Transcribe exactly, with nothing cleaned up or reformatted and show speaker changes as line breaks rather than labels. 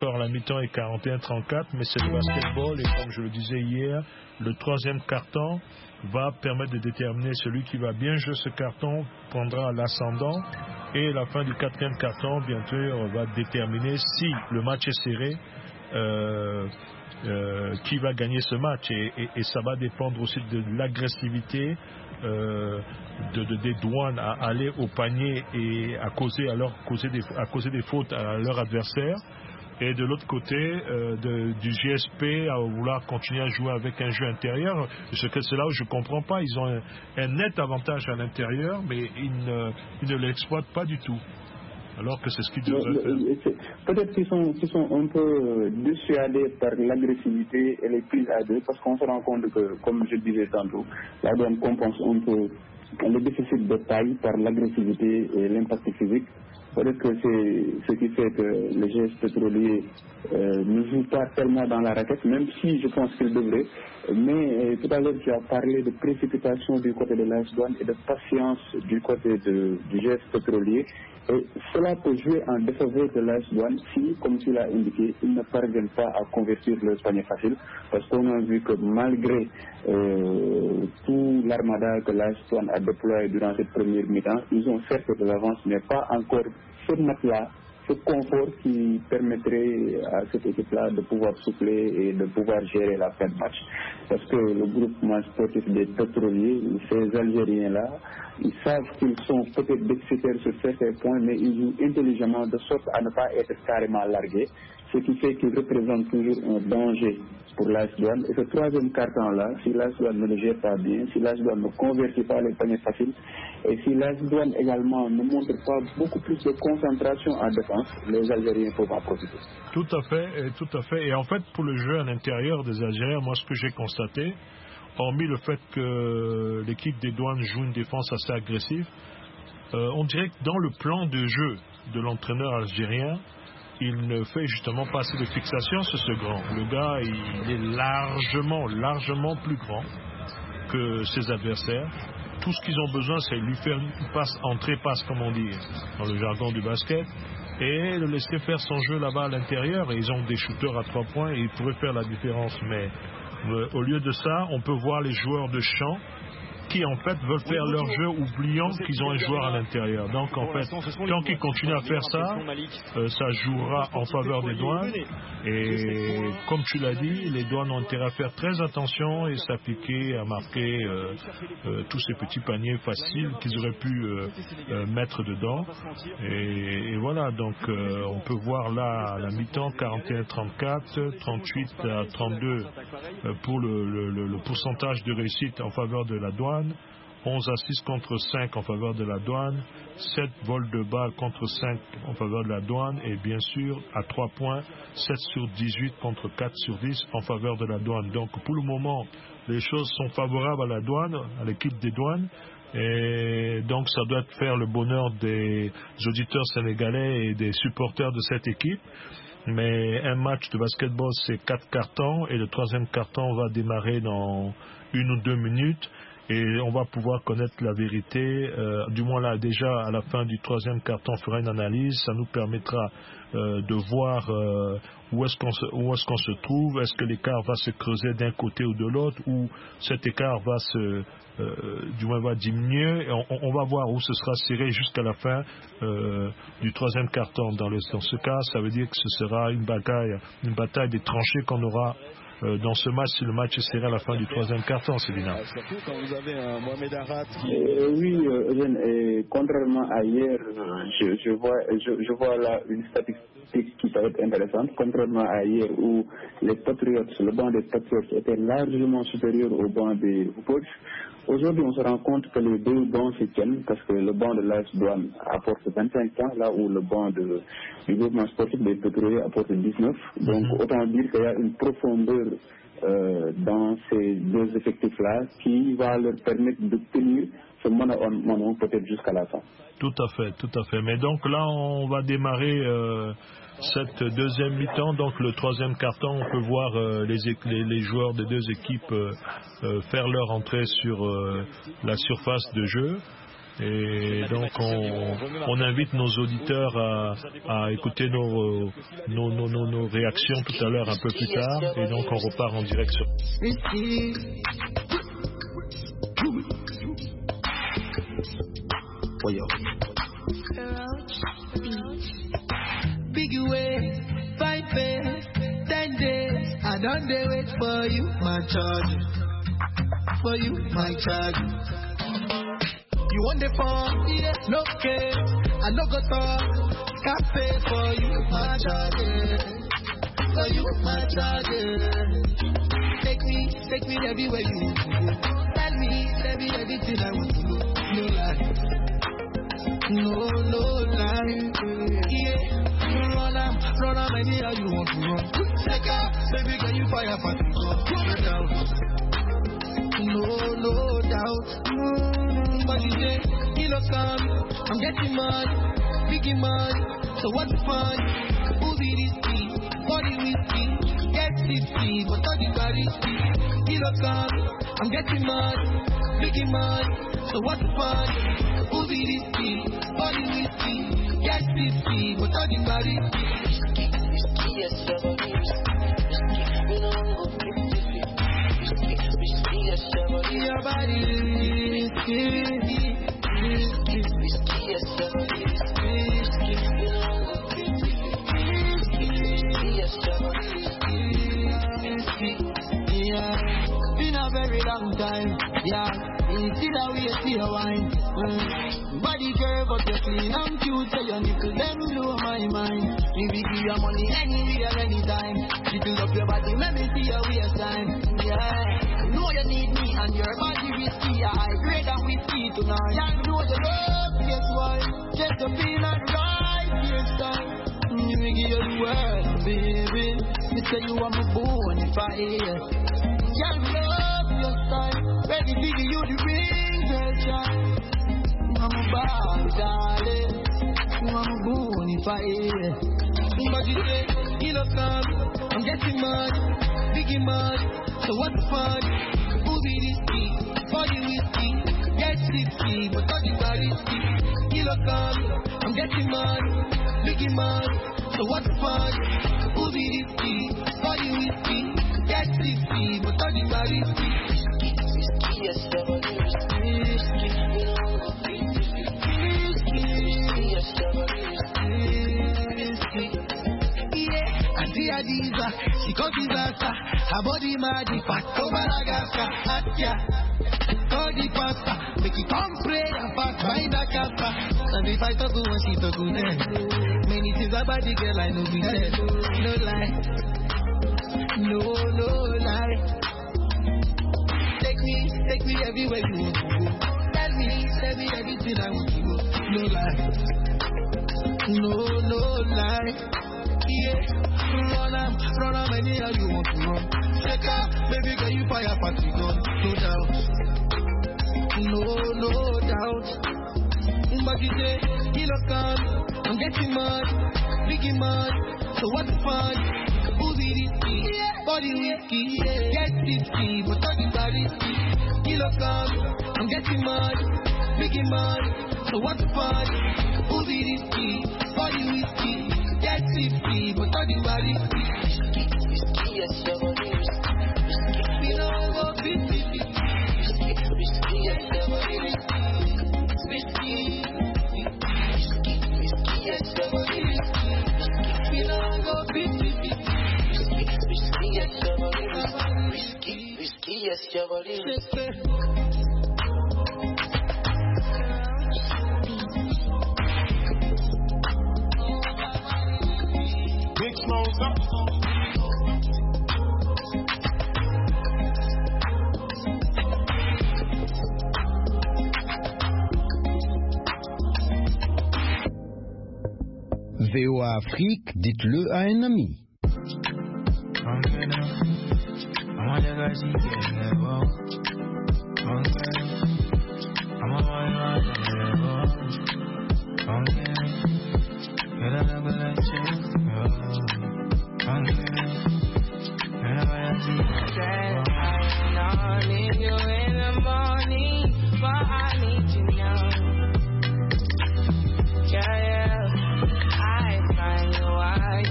Or, la mi-temps est quarante et un à trente-quatre, mais c'est le basketball et comme je le disais hier, le troisième carton va permettre de déterminer celui qui va bien jouer ce carton prendra l'ascendant et la fin du quatrième carton, bien sûr, va déterminer si le match est serré, euh, euh, qui va gagner ce match et, et, et ça va dépendre aussi de l'agressivité euh, de, de, des douanes à aller au panier et à causer, à leur, causer des, à causer des fautes à leur adversaire. Et de l'autre côté, euh, de, du G S P à vouloir continuer à jouer avec un jeu intérieur, c'est là où je ne comprends pas. Ils ont un, un net avantage à l'intérieur, mais ils ne, ils ne l'exploitent pas du tout. Alors que c'est ce qu'ils devraient faire.
Peut-être qu'ils sont, qu'ils sont un peu dissuadés par l'agressivité et les prises à deux, parce qu'on se rend compte que, comme je disais tantôt, la douane compense un peu le déficit de taille par l'agressivité et l'impact physique. Peut-être que c'est ce qui fait que le G S pétrolier euh, ne joue pas tellement dans la raquette, même si je pense qu'il devrait. Mais euh, tout à l'heure, tu as parlé de précipitation du côté de l'A S Douanes et de patience du côté de, du G S pétrolier. Et cela peut jouer en défaveur de l'A S Douanes si, comme tu l'as indiqué, ils ne parviennent pas à convertir le panier facile. Parce qu'on a vu que malgré euh, tout l'armada que l'A S Douanes a déployé durant cette première mi-temps, ils ont certes de l'avance, mais pas encore ce match-là, ce confort qui permettrait à cette équipe-là de pouvoir souffler et de pouvoir gérer la fin de match. Parce que le groupement sportif des pétroliers, ces Algériens-là, ils savent qu'ils sont peut-être déficitaires sur certains points, mais ils jouent intelligemment de sorte à ne pas être carrément largués, ce qui fait qu'ils représentent toujours un danger pour l'A S Douanes. Et ce troisième carton-là, si l'A S Douanes ne le gère pas bien, si l'A S Douanes ne convertit pas les paniers faciles, et si l'A S Douanes également ne montre pas beaucoup plus de concentration en défense, les Algériens peuvent en profiter.
Tout à fait, et tout à fait. Et en fait, pour le jeu à l'intérieur des Algériens, moi, ce que j'ai constaté, hormis le fait que l'équipe des douanes joue une défense assez agressive, euh, on dirait que dans le plan de jeu de l'entraîneur algérien, il ne fait justement pas assez de fixation sur ce grand. Le gars, il est largement, largement plus grand que ses adversaires. Tout ce qu'ils ont besoin, c'est lui faire une passe, entrée-passe, comme on dit dans le jargon du basket, et le laisser faire son jeu là-bas à l'intérieur. Et ils ont des shooters à trois points et ils pourraient faire la différence. Mais euh, au lieu de ça, on peut voir les joueurs de champ qui en fait veulent faire leur jeu oubliant qu'ils ont un joueur à l'intérieur. Donc en fait, tant qu'ils continuent à faire ça, euh, ça jouera en faveur des douanes. Et comme tu l'as dit, les douanes ont intérêt à faire très attention et s'appliquer à marquer euh, euh, tous ces petits paniers faciles qu'ils auraient pu euh, euh, mettre dedans. Et, et voilà, donc euh, on peut voir là à la mi-temps quarante et un à trente-quatre, trente-huit à trente-deux euh, pour le, le, le, le pourcentage de réussite en faveur de la douane. onze à six contre cinq en faveur de la douane, sept vols de balle contre cinq en faveur de la douane et bien sûr à trois points, sept sur dix-huit contre quatre sur dix en faveur de la douane. Donc pour le moment, les choses sont favorables à la douane, à l'équipe des douanes. Et donc ça doit faire le bonheur des auditeurs sénégalais et des supporters de cette équipe. Mais un match de basketball, c'est quatre cartons et le troisième carton va démarrer dans une ou deux minutes. Et on va pouvoir connaître la vérité, euh, du moins là déjà à la fin du troisième carton on fera une analyse, ça nous permettra euh, de voir euh, où est-ce qu'on se, où est-ce qu'on se trouve, est-ce que l'écart va se creuser d'un côté ou de l'autre, ou cet écart va se, euh, du moins va diminuer, et on, on va voir où ce sera serré jusqu'à la fin euh, du troisième carton. Dans, le, dans ce cas, ça veut dire que ce sera une bataille, une bataille des tranchées qu'on aura Euh, dans ce match, si le match est serré à la fin du troisième quart-temps, c'est bien.
Surtout quand vous avez un Mohamed Harat qui...
Euh, oui, euh, Eugène, et contrairement à hier, je, je, vois, je, je vois là une statistique qui peut être intéressante. Contrairement à hier où les Patriots, le banc des Patriots était largement supérieur au banc des Hoopers, aujourd'hui on se rend compte que les deux bancs se tiennent parce que le banc de l'A S Douanes apporte vingt-cinq points, là où le banc de, du groupement sportif des pétroliers apporte dix-neuf. Donc mm-hmm. autant dire qu'il y a une profondeur Euh, dans ces deux effectifs-là qui va leur permettre de tenir ce mono peut-être jusqu'à la fin.
Tout à fait, tout à fait. Mais donc là, on va démarrer euh, cette deuxième mi-temps. Donc le troisième quart-temps, on peut voir euh, les, les, les joueurs des deux équipes euh, euh, faire leur entrée sur euh, la surface de jeu. Et donc on, on invite nos auditeurs à, à écouter nos, nos, nos, nos, nos réactions tout à l'heure un peu plus tard. Et donc on repart en direct sur...
Big way, five days, ten days. I don't dare wait for you, my charge. For you, my charge. You want the phone? Yeah, no care. I no go talk. Cafe for you, my charge. For you, my charge. Take me, take me everywhere you want to go. Tell me, tell me everything I want to know. No lie, no, no lie. Yeah, run am, run am anyhow you want to run. Take out, baby, can you fire for me? No doubt, no, no doubt. But you say, kilo come, I'm getting money, biggie money. So what's the fun? Who be this key? Body whiskey, get tipsy, but all the body kilo come, I'm getting money, biggie money. So what's the fun? Who be this key? Body whiskey, get tipsy, but all the body whiskey, whiskey, yes, whiskey, we don't go fifty-fifty. Whiskey, whiskey, yes, your body whiskey, whiskey, whiskey, yes, whiskey, we don't go fifty-fifty. Whiskey, yes, whiskey, yeah. Been a very long time, yeah. Instead of we see a wine, mm. Body curve up your clean and cute, so your nipple them blow my mind. Me we give your money anywhere, anytime. Jiggle up your body, let me see your waist time, yeah. You know you need me and your body whiskey, yeah. I grade and whiskey tonight. Yeah, you know the love, guess why? Just to feel and right, yes time. You will give your word, baby. You say you want me born if I hear. Yeah, love your style. Ready to give you the ring, girl, child. I'm a bad darling. I'm a born if I hear. But you say, you look come, I'm getting mad, biggie mad. So what's the fun? Who be this key? Body whiskey, get tipsy, but all the body sticky. You look come, I'm getting mad, biggie mad. So what's the fun? Who be this key? Body whiskey, get tipsy, but all the body sticky. Yes, double whiskey, whiskey, we don't go fifty-fifty. Whiskey, yes, double whiskey, yeah. Auntie Adiza, she got disaster. Her body mad, the fat over Nagasa. Atya, call the pastor, make it come pray and fast find a kappa. And if I talk to her, she talk to them. Many things about the girl I know be said. No lie, no, no lie. Take me, take me everywhere you want to go. Tell me, tell me everything I want to know. No lie, no, no lie. Yeah, run am, run am anyhow you want to run. Check out, baby girl you fire party gun. No doubt, no, no doubt. But you say, kilo come, I'm getting mad, biggie mad. So what's the fun? Who be this key? Body whiskey, get tipsy, but all the body sticky. Kilo come, I'm getting mad, biggie mad. So what's the fun? Who be this key? Body whiskey, get tipsy, but all the body sticky. Whiskey, whiskey, yes, your body whiskey. We don't go fifty-fifty. Whiskey, whiskey, yes, your body whiskey. Whiskey, whiskey, whiskey, yes, your body whiskey. We don't go fifty-fifty. Whiskey, yes, your body whiskey. Whiskey, yes, your body whiskey.
Big smoke up.
V O A Afrique, dites-le à un ami. I'm